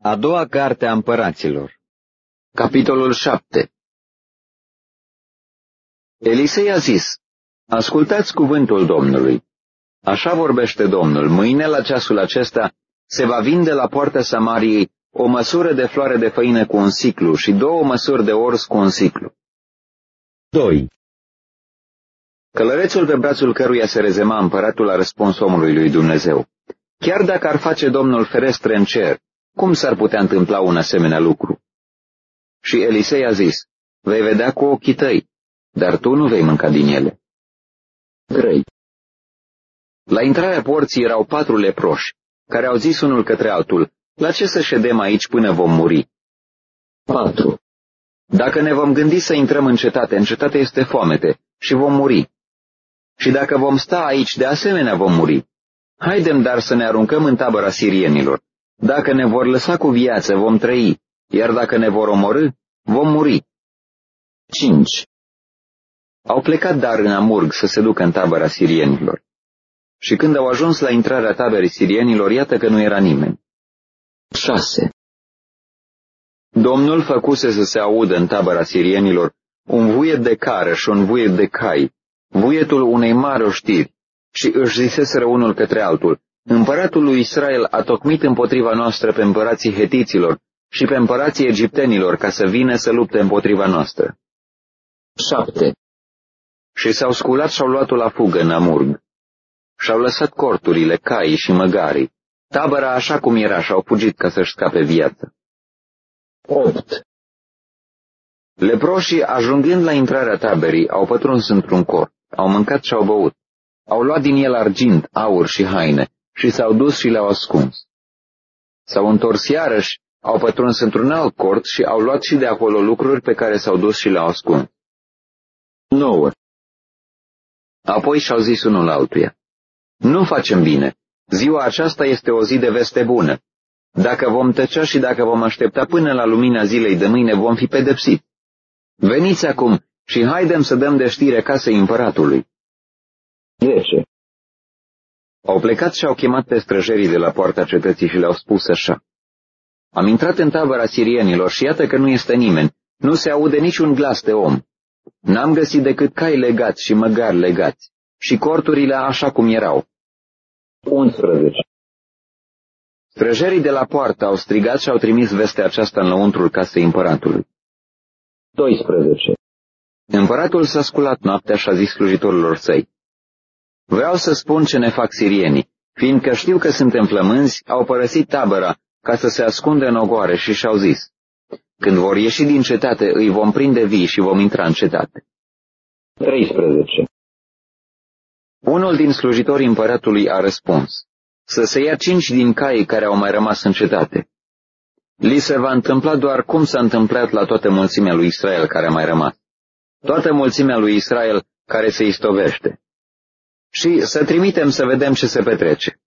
A doua carte a împăraților. Capitolul 7. Elisei a zis: ascultați cuvântul Domnului. Așa vorbește Domnul: mâine la ceasul acesta se va vinde la poarta Samariei o măsură de floare de făină cu un siclu și 2 măsuri de orz cu un siclu. 2. Călărețul pe brațul căruia se rezema împăratul a răspuns omului lui Dumnezeu: chiar dacă ar face Domnul ferestre în cer, cum s-ar putea întâmpla un asemenea lucru? Și Elisei a zis: vei vedea cu ochii tăi, dar tu nu vei mânca din ele. 3. La intrarea porții erau 4 leproși, care au zis unul către altul: la ce să ședem aici până vom muri? 4. Dacă ne vom gândi să intrăm în cetate este foamete și vom muri. Și dacă vom sta aici, de asemenea vom muri. Haidem dar să ne aruncăm în tabăra sirienilor. Dacă ne vor lăsa cu viață, vom trăi, iar dacă ne vor omorî, vom muri. 5. Au plecat dar în amurg să se ducă în tabăra sirienilor. Și când au ajuns la intrarea taberei sirienilor, iată că nu era nimeni. 6. Domnul făcuse să se audă în tabăra sirienilor un vuiet de cară și un vuiet de cai, vuietul unei mari oștiri, și își ziseseră unul către altul: împăratul lui Israel a tocmit împotriva noastră pe împărații hetiților și pe împărații egiptenilor ca să vină să lupte împotriva noastră. 7. Și s-au sculat și-au luat-o la fugă în amurg. Și-au lăsat corturile, caii și măgarii, tabăra așa cum era, și-au fugit ca să-și scape viața. 8. Leproșii, ajungând la intrarea taberii, au pătruns într-un cort, au mâncat și-au băut, au luat din el argint, aur și haine și s-au dus și le-au ascuns. S-au întors iarăși, au pătruns într-un alt cort și au luat și de acolo lucruri pe care s-au dus și le-au ascuns. 9. Apoi și-au zis unul altuia: nu facem bine, ziua aceasta este o zi de veste bună. Dacă vom tăcea și dacă vom aștepta până la lumina zilei de mâine, vom fi pedepsiți. Veniți acum și haidem să dăm de știre casei împăratului. 10. Au plecat și au chemat pe străjerii de la poarta cetății și le-au spus așa: am intrat în tabăra sirienilor și iată că nu este nimeni, nu se aude niciun glas de om. N-am găsit decât cai legați și măgari legați și corturile așa cum erau. 11. Străjerii de la poartă au strigat și au trimis vestea aceasta în lăuntrul casei împăratului. 12. Împăratul s-a sculat noaptea și a zis slujitorilor săi: vreau să spun ce ne fac sirienii, fiindcă știu că suntem flămânzi, au părăsit tabăra ca să se ascundă în ogoare și și-au zis: când vor ieși din cetate, îi vom prinde vii și vom intra în cetate. 13. Unul din slujitorii împăratului a răspuns: să se ia 5 din caii care au mai rămas în cetate. Li se va întâmpla doar cum s-a întâmplat la toată mulțimea lui Israel care a mai rămas, toată mulțimea lui Israel care se istovește. Și să trimitem să vedem ce se petrece.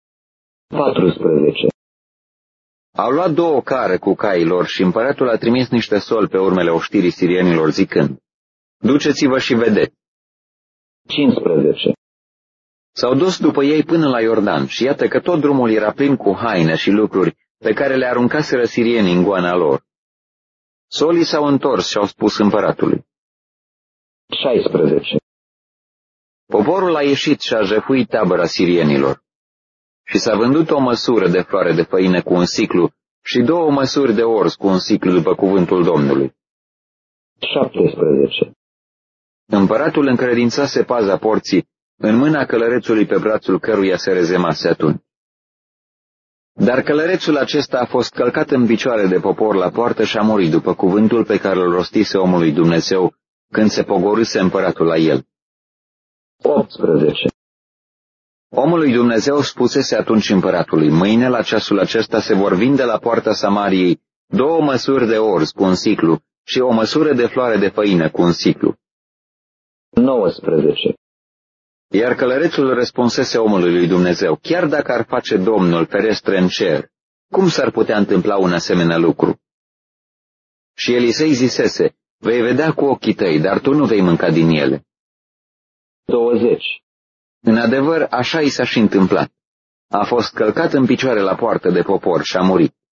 14. Au luat 2 care cu cailor și împăratul a trimis niște soli pe urmele oștirii sirienilor zicând: duceți-vă și vedeți. 15. S-au dus după ei până la Iordan și iată că tot drumul era plin cu haine și lucruri pe care le aruncaseră sirienii în goana lor. Solii s-au întors și au spus împăratului. 16. Poporul a ieșit și a jefuit tabăra sirienilor. Și s-a vândut o măsură de floare de făină cu un siclu și 2 măsuri de orz cu un siclu după cuvântul Domnului. 17. Împăratul încredințase paza porții în mâna călărețului pe brațul căruia se rezemase atunci. Dar călărețul acesta a fost călcat în picioare de popor la poartă și a murit după cuvântul pe care îl rostise omul lui Dumnezeu când se pogorâse împăratul la el. 18. Omul lui Dumnezeu spusese atunci împăratului: mâine la ceasul acesta se vor vinde la poarta Samariei 2 măsuri de orz cu un siclu și 1 măsură de floare de făină cu un siclu. 19. Iar călărețul răspunsese omului lui Dumnezeu: chiar dacă ar face Domnul ferestre în cer, cum s-ar putea întâmpla un asemenea lucru? Și Elisei zisese: vei vedea cu ochii tăi, dar tu nu vei mânca din ele. 20. În adevăr, așa i s-a și întâmplat. A fost călcat în picioare la poartă de popor și a murit.